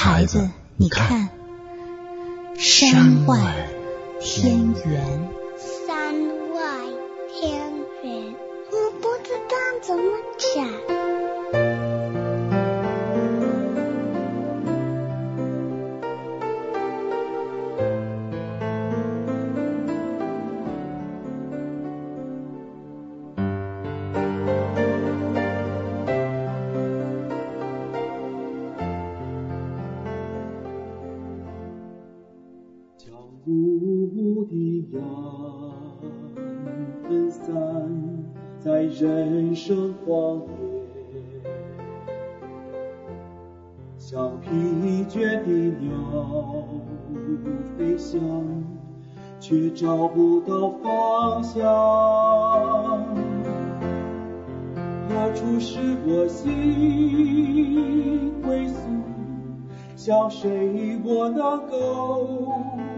孩子，你看，山外天圆。 山外天圆，我不知道怎么讲。 雾的阳分散在人生荒野，像疲倦的鸟飞翔，却找不到方向。何处是我心归宿？向谁我能够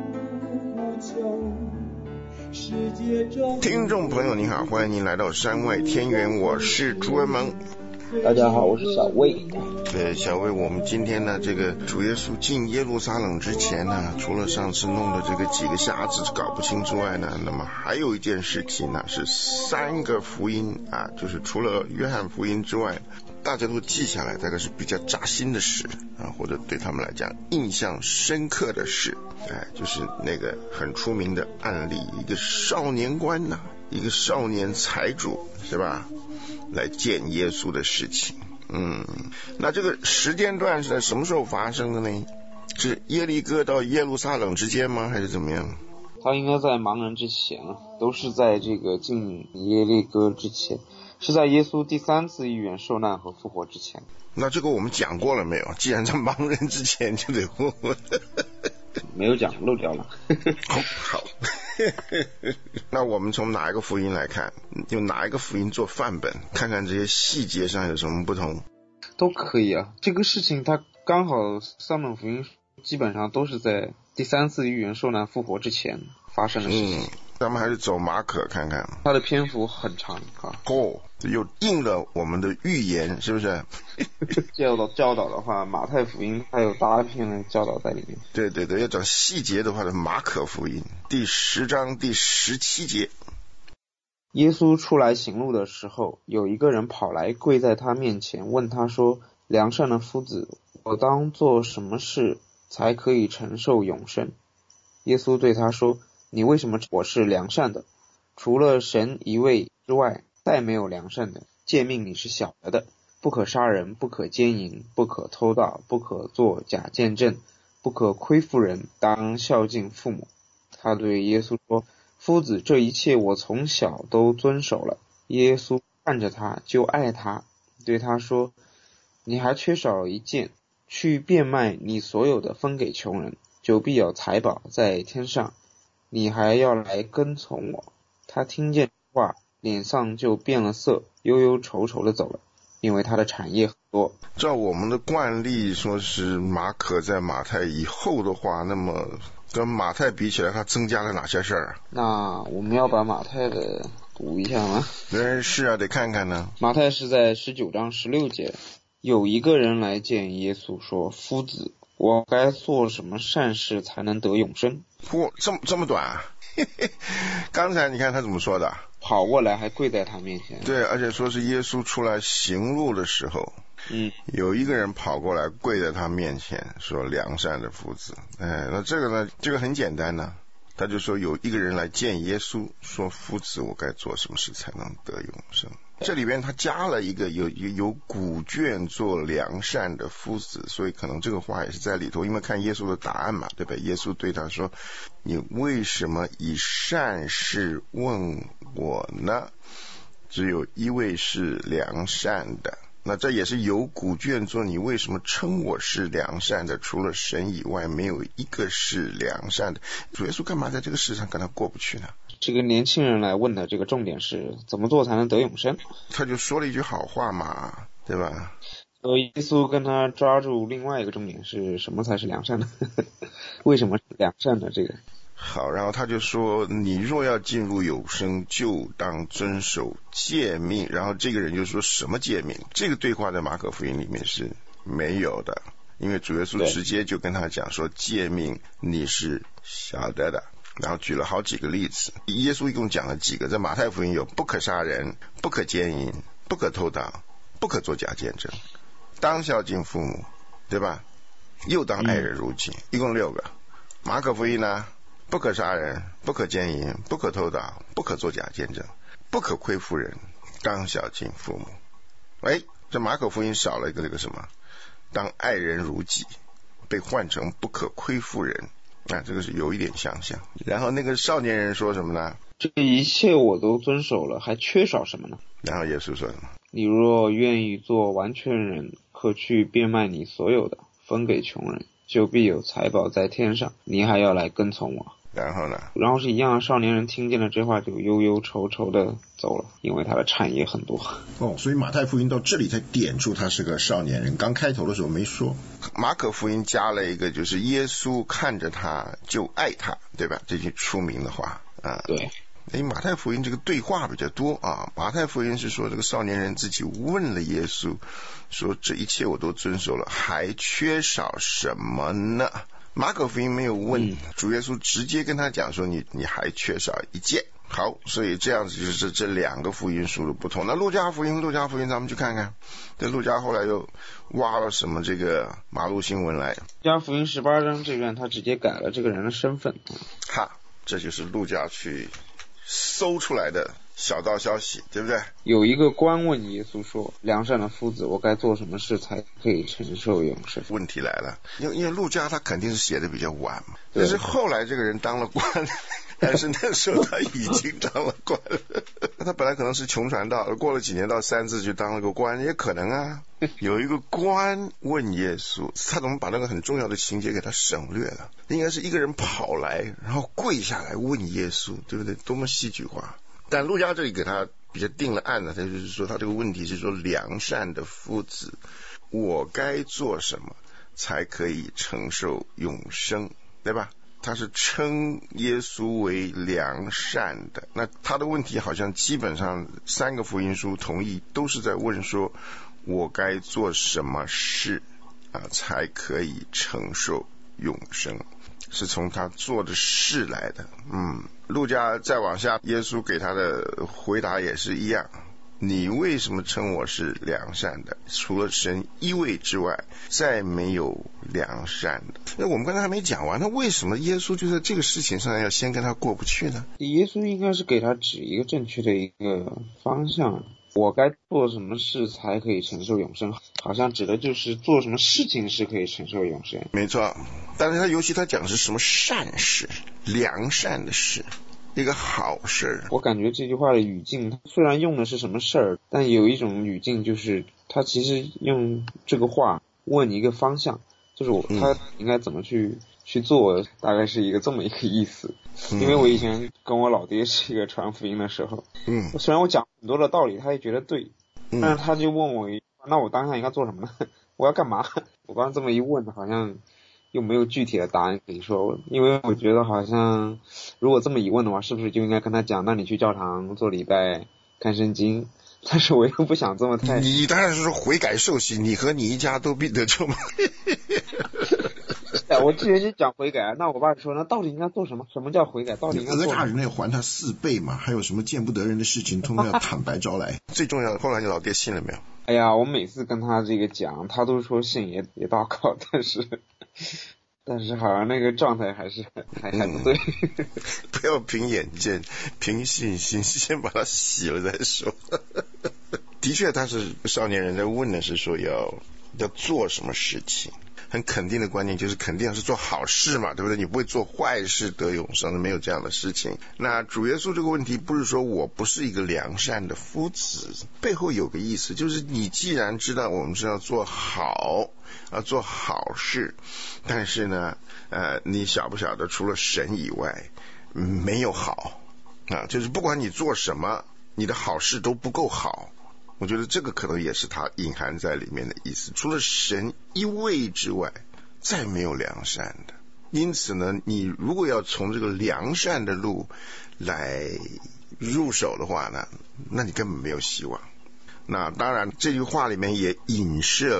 听众朋友您好，欢迎您来到山外天圆，我是朱文萌。 大家好，我是小魏。 小魏，我们今天呢，这个主耶稣进耶路撒冷之前呢，除了上次弄的这个几个瞎子搞不清之外呢，那么还有一件事情呢，是3个福音啊，就是除了约翰福音之外，大家都记下来，大概是比较扎心的事啊，或者对他们来讲印象深刻的事，就是那个很出名的案例，一个少年官呢，一个少年财主，是吧？来见耶稣的事情。那这个时间段是在什么时候发生的呢？是耶利哥到耶路撒冷之间吗？还是怎么样？ 他应该在盲人之前，都是在这个进耶利哥之前，是在耶稣第3次义园受难和复活之前。 那这个我们讲过了没有？既然在盲人之前就得复活。 没有讲，漏掉了。 好。那我们从哪一个福音来看，用哪一个福音做范本，看看这些细节上有什么不同？ 都可以啊，这个事情它刚好3本福音基本上都是在第3次义园受难复活之前发生的事情。 咱们还是走马可看看， 它的篇幅很长啊。 又应了我们的预言，是不是？ 教导的话，马太福音还有大片的教导在里面。 对，要讲细节的话的马可福音第10章第17节。 耶稣出来行路的时候，有一个人跑来跪在他面前，问他说：良善的夫子，我当做什么事才可以承受永生？耶稣对他说：你为什么我是良善的？除了神一位之外，再没有良善的。诫命你是晓得的，不可杀人，不可奸淫，不可偷盗，不可作假见证，不可亏负人，当孝敬父母。他对耶稣说：夫子，这一切我从小都遵守了。耶稣看着他，就爱他，对他说：你还缺少一件，去变卖你所有的，分给穷人，就必有财宝在天上。你还要来跟从我。他听见话，脸上就变了色，忧忧愁愁的走了，因为他的产业很多。 照我们的惯例说是马可在马太以后的话，那么跟马太比起来，他增加了哪些事儿？ 那我们要把马太的读一下吗？ 是啊，得看看呢。 马太是在19章16节，有一个人来见耶稣说：夫子，我该做什么善事才能得永生？ 这么短啊？刚才你看他怎么说的？ 跑过来还跪在他面前。 对，而且说是耶稣出来行路的时候，有一个人跑过来跪在他面前说：良善的夫子。那这个呢，这个很简单呢，他就说有一个人来见耶稣说：夫子，我该做什么事才能得永生？这里边他加了一个有古卷做良善的夫子，所以可能这个话也是在里头，因为看耶稣的答案嘛，对吧？耶稣对他说：你为什么以善事问我呢？只有一位是良善的。那这也是有古卷做，你为什么称我是良善的？除了神以外，没有一个是良善的。主耶稣干嘛在这个世上跟他过不去呢？ 这个年轻人来问的这个重点是怎么做才能得永生？ 他就说了一句好话嘛，对吧？ 所以耶稣跟他抓住另外一个重点是什么才是良善的？为什么是良善的这个？ 好，然后他就说：你若要进入永生，就当遵守诫命。然后这个人就说什么诫命？这个对话在马可福音里面是没有的。 因为主耶稣直接就跟他讲说诫命你是晓得的，然后举了好几个例子。耶稣一共讲了几个，在马太福音有不可杀人，不可奸淫，不可偷盗，不可作假见证，当孝敬父母，对吧？又当爱人如己，一共6个。马可福音呢，不可杀人，不可奸淫，不可偷盗，不可作假见证，不可亏负人，当孝敬父母。这马可福音少了一个这个什么，当爱人如己，被换成不可亏负人，这个是有一点相像。然后那个少年人说什么呢？ 这一切我都遵守了，还缺少什么呢？ 然后耶稣说什么？ 你若愿意做完全人，可去变卖你所有的，分给穷人，就必有财宝在天上，你还要来跟从我。 然后呢？ 然后是一样，少年人听见了这话就忧忧愁愁的走了，因为他的产业很多。 所以马太福音到这里才点出他是个少年人，刚开头的时候没说。 马可福音加了一个，就是耶稣看着他就爱他，对吧？这句出名的话啊。 对。 马太福音这个对话比较多啊。马太福音是说这个少年人自己问了耶稣，说这一切我都遵守了，还缺少什么呢？马可福音没有问，主耶稣直接跟他讲说你还缺少一件。好，所以这样子就是这2个福音书的不同。那路加福音咱们去看看，这路加后来又挖了什么这个马路新闻来。 路加福音18章这边他直接改了这个人的身份。 这就是路加去搜出来的小道消息，对不对？ 有一个官问耶稣说，良善的夫子，我该做什么事才可以承受永生？ 问题来了，因为路加他肯定是写的比较晚嘛，但是后来这个人当了官，但是那时候他已经当了官了。他本来可能是穷传道，过了几年到3次就当了个官，也可能啊。有一个官问耶稣，他怎么把那个很重要的情节给他省略了？应该是一个人跑来，然后跪下来问耶稣，对不对？多么戏剧化！但路加这里给他比较定了案呢，他就是说他这个问题是说，良善的夫子，我该做什么才可以承受永生，对吧？他是称耶稣为良善的。那他的问题好像基本上3个福音书同意，都是在问说我该做什么事才可以承受永生，是从他做的事来的。路加再往下，耶稣给他的回答也是一样，你为什么称我是良善的？除了神一位之外，再没有良善的。那我们刚才还没讲完，那为什么耶稣就在这个事情上要先跟他过不去呢？ 耶稣应该是给他指一个正确的一个方向，我该做什么事才可以承受永生，好像指的就是做什么事情是可以承受永生。 没错，但是他尤其他讲的是什么善事，良善的事，一个好事。 我感觉这句话的语境，虽然用的是什么事儿，但有一种语境就是他其实用这个话问你一个方向，就是他应该怎么去做，大概是一个这么一个意思。因为我以前跟我老爹是一个传福音的时候，虽然我讲很多的道理他也觉得对，但是他就问我那我当下应该做什么呢？我要干嘛？我刚刚这么一问，好像又没有具体的答案可以说，因为我觉得好像如果这么一问的话，是不是就应该跟他讲，那你去教堂做礼拜看圣经？但是我又不想这么太， 你当然是说悔改受洗，你和你一家都必得救吗？ 我之前就讲悔改，那我爸说那到底应该做什么？什么叫悔改？到底应该做什么？ 讹诈人要还他4倍嘛，还有什么见不得人的事情通通要坦白招来。 最重要的，后来你老爹信了没有？ 哎呀，我每次跟他这个讲，他都说信也祷告，但是好像那个状态还不对。 不要凭眼见，凭信心，先把他洗了再说。的确他是少年人在问的是说要做什么事情，很肯定的观念就是肯定要是做好事嘛，对不对？你不会做坏事得永生的，没有这样的事情。那主耶稣这个问题不是说我不是一个良善的夫子，背后有个意思，就是你既然知道我们是要做好事，但是呢你晓不晓得除了神以外没有好就是不管你做什么，你的好事都不够好。我觉得这个可能也是他隐含在里面的意思，除了神一位之外再没有良善的。因此呢，你如果要从这个良善的路来入手的话呢，那你根本没有希望。那当然这句话里面也影射了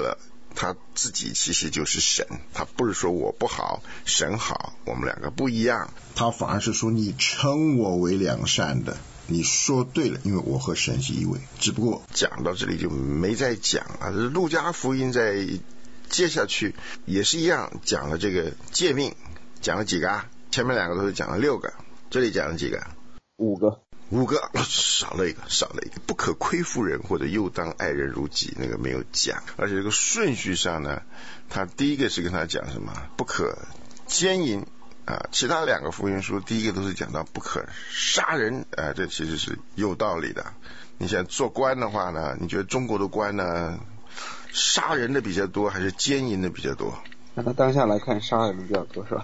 他自己其实就是神，他不是说我不好神好，我们两个不一样， 他反而是说你称我为良善的，你说对了，因为我和神是一位。只不过讲到这里就没再讲啊。路加福音在接下去也是一样，讲了这个诫命，讲了几个啊？前面2个都是讲了6个，这里讲了几个？5个，少了一个，不可亏负人，或者又当爱人如己，那个没有讲。而且这个顺序上呢，他第一个是跟他讲什么？不可奸淫啊。其他2个福音书第一个都是讲到不可杀人啊，这其实是有道理的。你现在做官的话呢，你觉得中国的官呢，杀人的比较多还是奸淫的比较多？ 那他当下来看，杀人的比较多是吧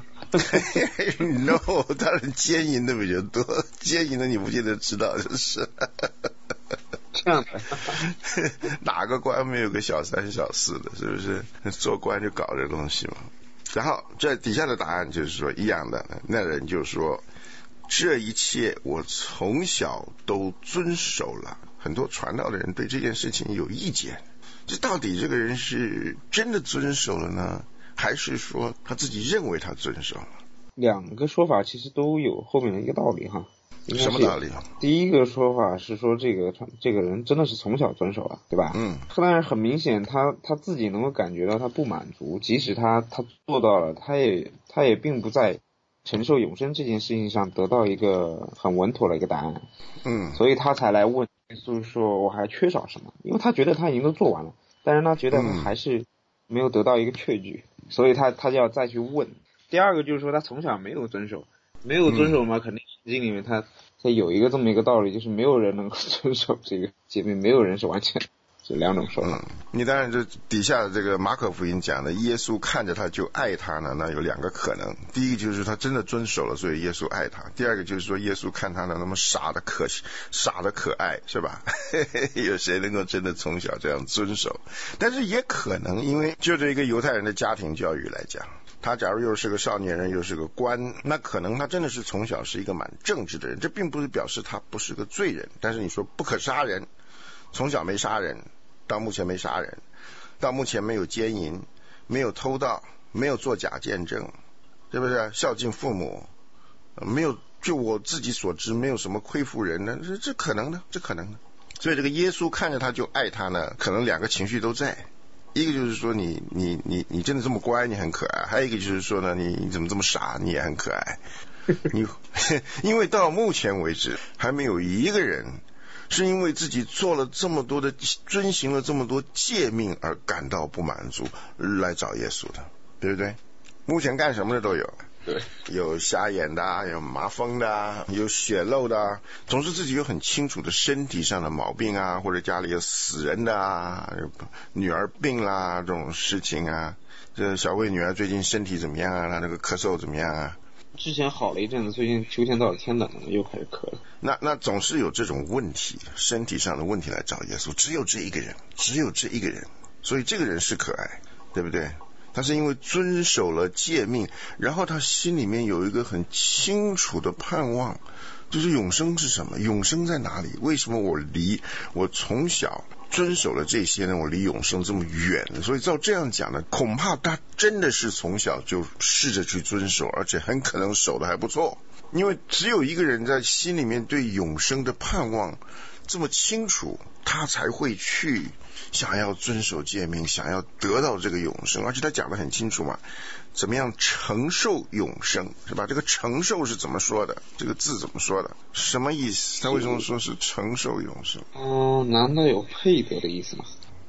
？No， 当然奸淫的比较多，奸淫的你不见得知道，就是这样的。 哪个官没有个小三小四的，是不是？做官就搞这东西嘛。然后这底下的答案就是说一样的，那人就说这一切我从小都遵守了。很多传道的人对这件事情有意见，这到底这个人是真的遵守了呢，还是说他自己认为他遵守了 ？2个说法其实都有后面的一个道理哈。 什么道理？ 第一个说法是说这个人真的是从小遵守了，对吧？但是很明显他自己能够感觉到他不满足，即使他做到了，他也并不在承受永生这件事情上得到一个很稳妥的一个答案。所以他才来问耶稣说我还缺少什么，因为他觉得他已经都做完了，但是他觉得他还是没有得到一个确据，所以他就要再去问。第二个就是说他从小没有遵守嘛，肯定圣经里面他有一个这么一个道理，就是没有人能够遵守这个诫命，没有人是完全，这2种说法。 你当然这底下的这个马可福音讲的耶稣看着他就爱他呢，那有2个可能。第一个就是他真的遵守了，所以耶稣爱他；第二个就是说耶稣看他那么傻的可爱，是吧？有谁能够真的从小这样遵守？但是也可能因为就这一个犹太人的家庭教育来讲，他假如又是个少年人又是个官，那可能他真的是从小是一个蛮正直的人，这并不是表示他不是个罪人。但是你说不可杀人，从小没杀人，到目前没杀人，到目前没有奸淫，没有偷盗，没有做假见证，对不对？孝敬父母，没有，就我自己所知没有什么亏负人的，这可能的。所以这个耶稣看着他就爱他呢，可能2个情绪都在。一个就是说你真的这么乖，你很可爱；还有一个就是说呢，你怎么这么傻，你也很可爱。因为到目前为止还没有一个人是因为自己做了这么多的遵行了这么多诫命而感到不满足来找耶稣的，对不对？目前干什么的都有，对，有瞎眼的，有麻风的，有血漏的，总是自己有很清楚的身体上的毛病啊，或者家里有死人的啊，女儿病啦这种事情啊。这小慧女儿最近身体怎么样啊？她那个咳嗽怎么样啊？ 之前好了一阵子，最近秋天到了，天冷了，又开始咳了。 那总是有这种问题，身体上的问题来找耶稣，只有这一个人，所以这个人是可爱，对不对？他是因为遵守了诫命，然后他心里面有一个很清楚的盼望，就是永生是什么？永生在哪里？为什么我从小遵守了这些呢？我离永生这么远？所以照这样讲呢，恐怕他真的是从小就试着去遵守，而且很可能守的还不错。因为只有一个人在心里面对永生的盼望这么清楚，他才会去想要遵守诫命，想要得到这个永生。而且他讲得很清楚嘛，怎么样承受永生，是吧？这个承受是怎么说的？这个字怎么说的？什么意思？他为什么说是承受永生？ 难道有配得的意思吗？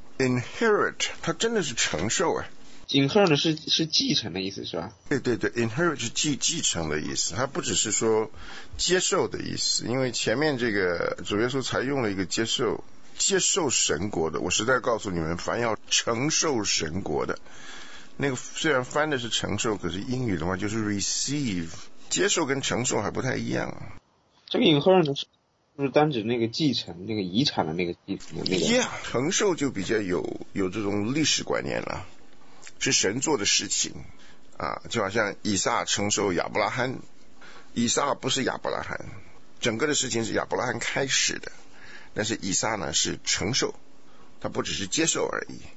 Inherit 它真的是承受啊。 Inherit 是继承的意思是吧？ 对 Inherit 是继承的意思，它不只是说接受的意思。因为前面这个主耶稣才用了一个接受神国的，我实在告诉你们，凡要承受神国的，那个虽然翻的是承受，可是英语的话就是 receive， 接受跟承受还不太一样。 这个 inherit 是不是单指那个继承那个遗产的那个继承的那个？ Yeah， 承受就比较有这种历史观念了，是神做的事情啊，就好像以撒承受亚伯拉罕，以撒不是亚伯拉罕，整个的事情是亚伯拉罕开始的，但是以撒呢是承受，他不只是接受而已。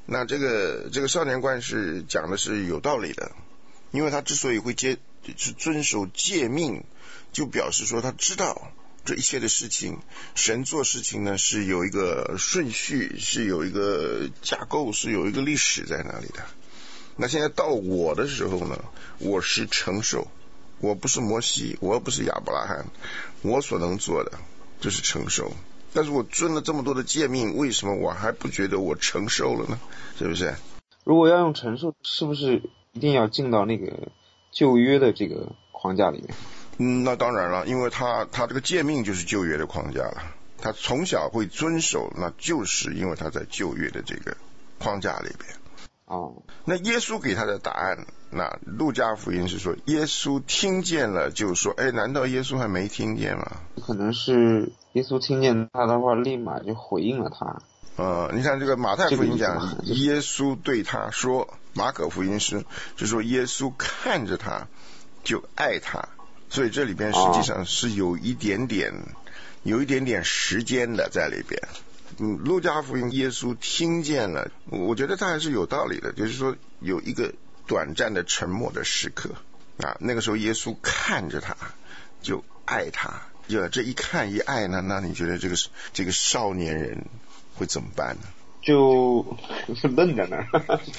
那这个少年官是讲的是有道理的，因为他之所以会遵守诫命，就表示说他知道这一切的事情，神做事情呢是有一个顺序，是有一个架构，是有一个历史在那里的。那现在到我的时候呢，我是成熟，我不是摩西，我不是亚伯拉罕，我所能做的就是成熟。但是我遵了这么多的诫命，为什么我还不觉得我成熟了呢？是不是？ 如果要用成熟，是不是一定要进到那个旧约的这个框架里面？ 那当然了，因为他这个诫命就是旧约的框架了，他从小会遵守，那就是因为他在旧约的这个框架里边。那耶稣给他的答案，那路加福音是说耶稣听见了就说，难道耶稣还没听见吗？ 可能是耶稣听见他的话立马就回应了他。 你看这个马太福音讲耶稣对他说，马可福音是说耶稣看着他就爱他，所以这里边实际上是有一点点时间的在里边。路加福音耶稣听见了，我觉得他还是有道理的，就是说有一个短暂的沉默的时刻那个时候耶稣看着他就爱他，这一看一爱呢，那你觉得这个少年人会怎么办呢？ 就愣在那儿。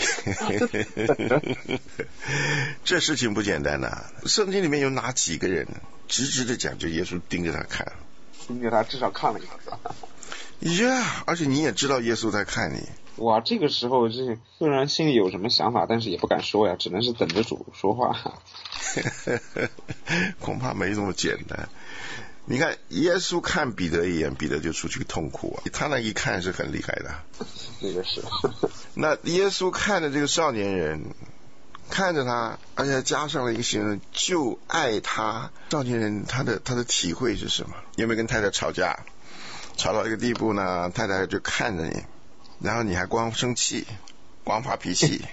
这事情不简单呐。圣经里面有哪几个人直直的讲，就耶稣盯着他看， 盯着他至少看了一次。 而且你也知道耶稣在看你。 哇，这个时候虽然心里有什么想法，但是也不敢说呀，只能是等着主说话。 恐怕没这么简单。你看耶稣看彼得一眼，彼得就出去痛哭他那一看是很厉害的。 这个是。 那耶稣看着这个少年人，看着他，而且加上了一个形容，就爱他。少年人他的体会是什么？有没有跟太太吵架？吵到一个地步呢，太太就看着你，然后你还光生气，光发脾气。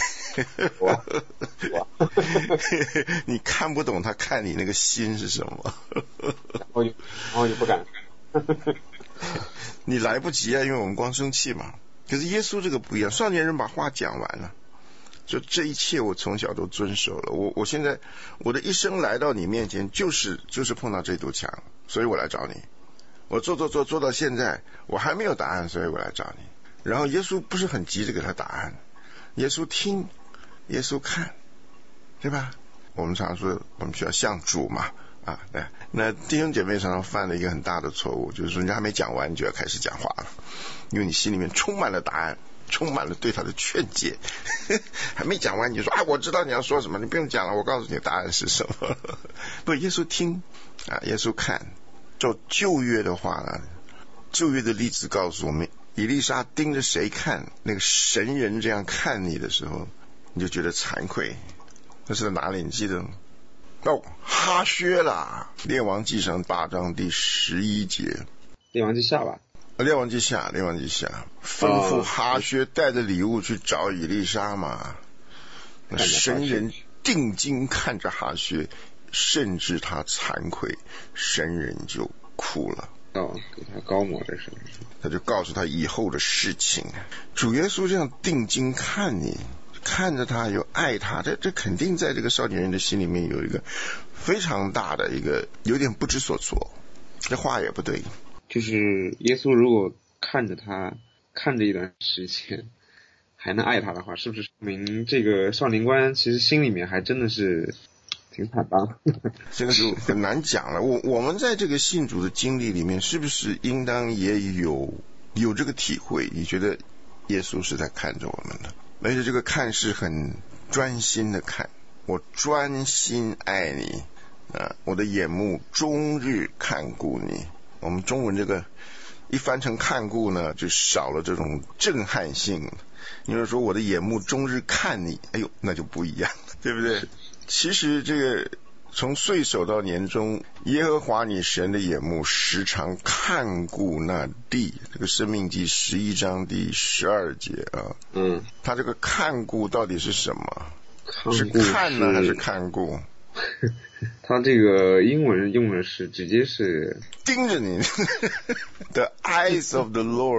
你看不懂他看你那个心是什么。 我就不敢。 你来不及因为我们光生气嘛。可是耶稣这个不一样，少年人把话讲完了，就这一切我从小都遵守了。我现在我的一生来到你面前，就是碰到这堵墙，所以我来找你。我做到现在，我还没有答案，所以我来找你。然后耶稣不是很急着给他答案，耶稣听，耶稣看，对吧？我们常说我们需要像主嘛，对。那弟兄姐妹常常犯了一个很大的错误，就是说人家还没讲完，你就要开始讲话了，因为你心里面充满了答案，充满了对他的劝解。还没讲完你就说我知道你要说什么，你不用讲了，我告诉你答案是什么。不，耶稣听耶稣看。照旧约的话呢，旧约的例子告诉我们，以利沙盯着谁看，那个神人这样看你的时候，你就觉得惭愧。那是在哪里？你记得吗？哈薛啦，列王纪上8章第11节。 列王纪下吧。 列王纪下，吩咐哈薛带着礼物去找以利沙嘛。神人定睛看着哈薛，甚至他惭愧，神人就哭了。 给他高抹这是。 他就告诉他以后的事情。主耶稣这样定睛看你，看着他又爱他，这肯定在这个少年人的心里面有一个非常大的一个有点不知所措。这话也不对， 就是耶稣如果看着他看着一段时间还能爱他的话，是不是说明这个少年官其实心里面还真的是挺惨的？ 这个就很难讲了。我们在这个信主的经历里面，是不是应当也有这个体会？你觉得耶稣是在看着我们的，而且这个看是很专心的看，我专心爱你我的眼目终日看顾你。我们中文这个一翻成看顾呢，就少了这种震撼性。你就说我的眼目终日看你，那就不一样，对不对？其实这个从岁首到年终，耶和华你神的眼目时常看顾那地。这个申命记11章第12节他这个看顾到底是什么？是看呢还是看顾？ 他这个英文用的是直接是盯着你。The eyes of the Lord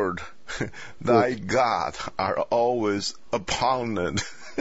Thy God are always upon it.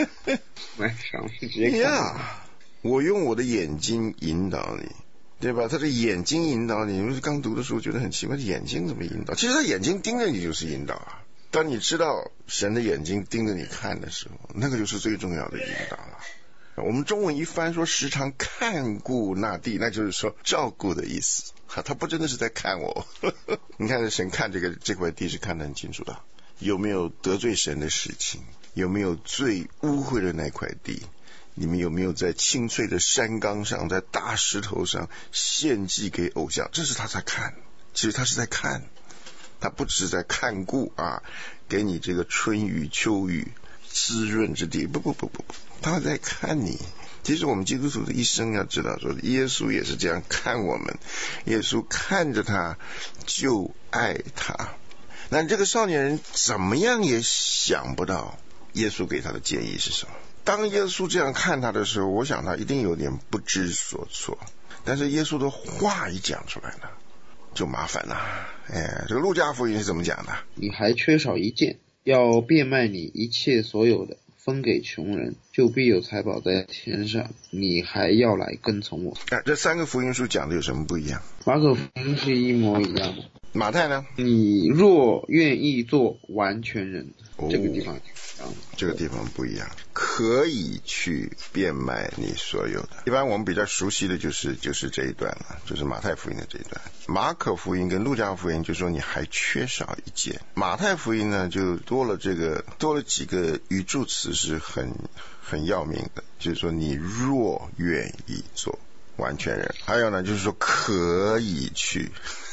我用我的眼睛引导你，对吧？他的眼睛引导你，我们刚读的时候觉得很奇怪，眼睛怎么引导？其实他眼睛盯着你就是引导啊。当你知道神的眼睛盯着你看的时候，那个就是最重要的引导了。我们中文一翻说时常看顾那地，那就是说照顾的意思。他不真的是在看我。你看神看这块地是看得很清楚的，有没有得罪神的事情，有没有最污秽的那块地，你们有没有在青翠的山岗上，在大石头上献祭给偶像，这是他在看。其实他是在看，他不只是在看顾啊，给你这个春雨秋雨滋润之地，不，他在看你。其实我们基督徒的一生要知道说，耶稣也是这样看我们，耶稣看着他就爱他。那这个少年人怎么样也想不到耶稣给他的建议是什么。当耶稣这样看他的时候，我想他一定有点不知所措，但是耶稣的话一讲出来呢，就麻烦了。这个路加福音是怎么讲的？ 你还缺少一件，要变卖你一切所有的，分给穷人，就必有财宝在天上。你还要来跟从我。 这三个福音书讲的有什么不一样？ 马可福音是一模一样的。 马太呢？ 你若愿意做完全人，这个地方这个地方不一样，可以去变卖你所有的。一般我们比较熟悉的就是这一段了，就是马太福音的这一段。马可福音跟路加福音就说你还缺少一件。马太福音呢就多了几个语助词是很要命的，就是说你若愿意做完全人，还有呢就是说可以去。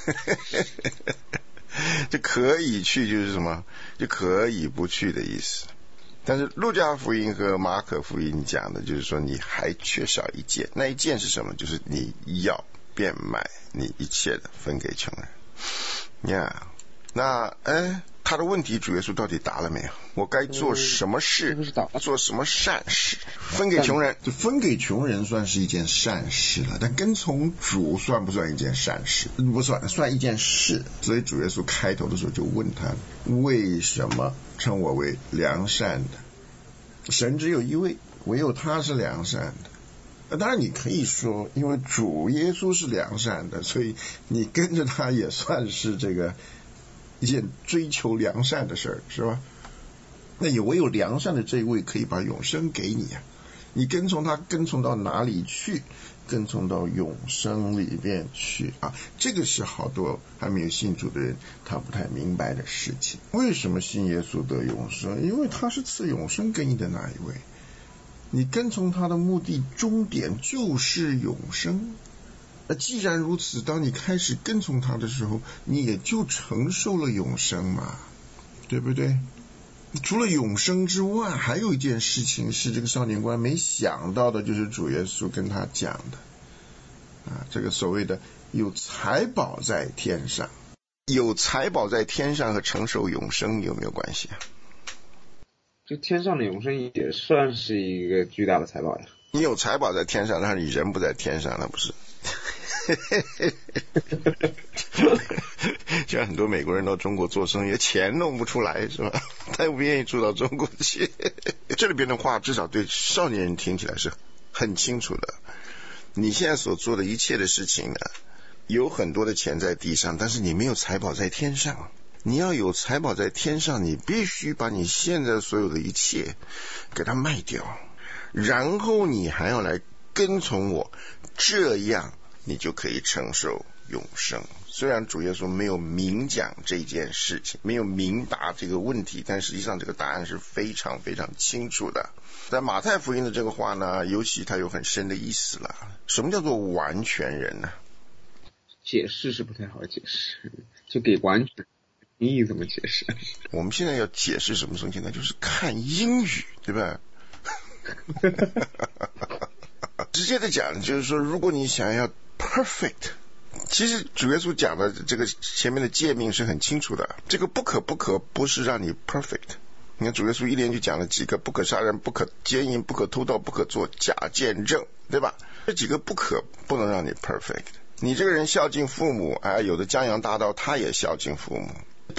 这可以去就是什么？就可以不去的意思。但是路加福音和马可福音讲的就是说你还缺少一件，那一件是什么？就是你要变卖你一切的，分给穷人。那他的问题主耶稣到底答了没有？我该做什么事？做什么善事？分给穷人。 就分给穷人算是一件善事了，但跟从主算不算一件善事？不算一件事。所以主耶稣开头的时候就问他，为什么称我为良善的？神只有一位，唯有他是良善的。当然你可以说，因为主耶稣是良善的，所以你跟着他也算是这个一件追求良善的事儿，是吧？那也唯有良善的这一位可以把永生给你啊！你跟从他，跟从到哪里去？跟从到永生里边去啊！这个是好多还没有信主的人他不太明白的事情。为什么信耶稣得永生？因为他是赐永生给你的那一位。你跟从他的目的终点就是永生。既然如此，当你开始跟从他的时候，你也就承受了永生嘛，对不对？除了永生之外，还有一件事情是这个少年官没想到的，就是主耶稣跟他讲的这个所谓的有财宝在天上。 有财宝在天上和承受永生有没有关系啊？ 这天上的永生也算是一个巨大的财宝呀。 你有财宝在天上，但是你人不在天上，那不是就像很多美国人到中国做生意，钱弄不出来是吧？他又不愿意住到中国去。这里边的话至少对少年人听起来是很清楚的。你现在所做的一切的事情呢，有很多的钱在地上，但是你没有财宝在天上。你要有财宝在天上，你必须把你现在所有的一切给它卖掉，然后你还要来跟从我，这样你就可以承受永生。虽然主耶稣没有明讲这件事情，没有明答这个问题，但实际上这个答案是非常非常清楚的。在马太福音的这个话呢，尤其它有很深的意思了。什么叫做完全人呢？ 解释是不太好解释，就给完全意义怎么解释？ 我们现在要解释什么东西呢？就是看英语，对吧？直接的讲就是说，如果你想要 perfect， 其实主耶稣讲的这个前面的诫命是很清楚的。这个不可不是让你 perfect。你看主耶稣一连就讲了几个：不可杀人，不可奸淫，不可偷盗，不可做假见证，对吧？这几个不能让你 perfect。你这个人孝敬父母，有的江洋大盗他也孝敬父母，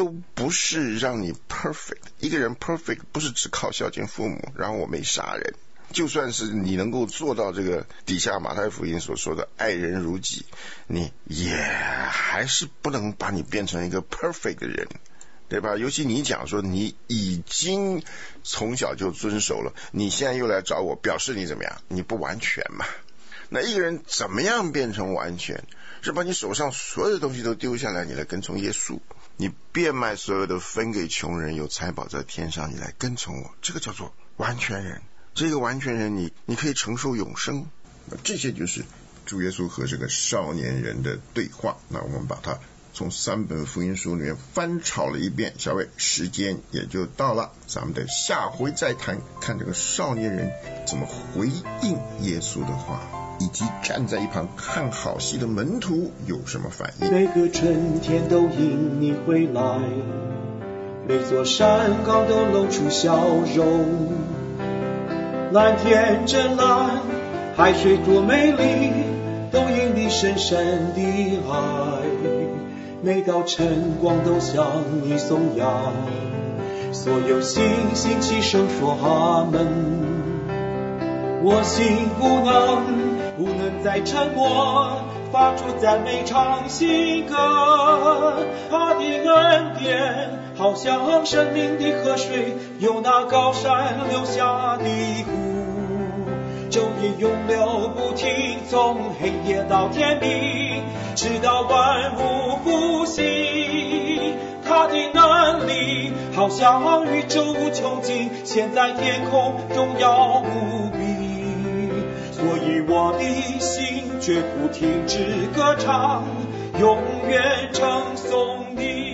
都不是让你 perfect。 一个人 perfect 不是只靠孝敬父母，然后我没杀人。就算是你能够做到这个底下马太福音所说的爱人如己，你也还是不能把你变成一个 perfect 的人，对吧？尤其你讲说你已经从小就遵守了，你现在又来找我，表示你怎么样？你不完全嘛。那一个人怎么样变成完全？是把你手上所有的东西都丢下来，你来跟从耶稣。你变卖所有的分给穷人，有财宝在天上，你来跟从我，这个叫做完全人。这个完全人你可以承受永生。这些就是主耶稣和这个少年人的对话。那我们把它从3本福音书里面翻炒了一遍，小伟时间也就到了，咱们的下回再谈，看这个少年人怎么回应耶稣的话，以及站在一旁看好戏的门徒有什么反应。 每个春天都因你回来，每座山岗都露出笑容，蓝天真蓝，海水多美丽，都因你深深的爱。每道晨光都向你颂扬，所有星星齐声说阿门。我心不能再沉默，发出赞美唱新歌。他的恩典好像生命的河水，由那高山流下的湖，昼夜永流不停，从黑夜到天明，直到万物复兴。他的能力好像宇宙无穷尽，现在天空荣耀无比，所以我的心绝不停止歌唱，永远称颂你。